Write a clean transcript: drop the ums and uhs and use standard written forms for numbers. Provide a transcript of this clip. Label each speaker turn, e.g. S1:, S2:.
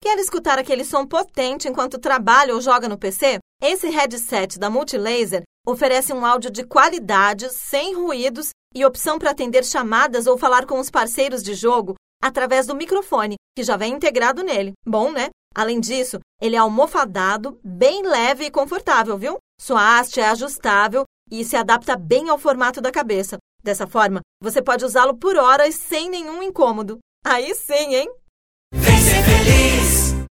S1: Quer escutar aquele som potente enquanto trabalha ou joga no PC? Esse headset da Multilaser oferece um áudio de qualidade, sem ruídos e opção para atender chamadas ou falar com os parceiros de jogo através do microfone, que já vem integrado nele. Bom, né? Além disso, ele é almofadado, bem leve e confortável, viu? Sua haste é ajustável e se adapta bem ao formato da cabeça. Dessa forma, você pode usá-lo por horas sem nenhum incômodo. Aí sim, hein?
S2: Vem ser feliz!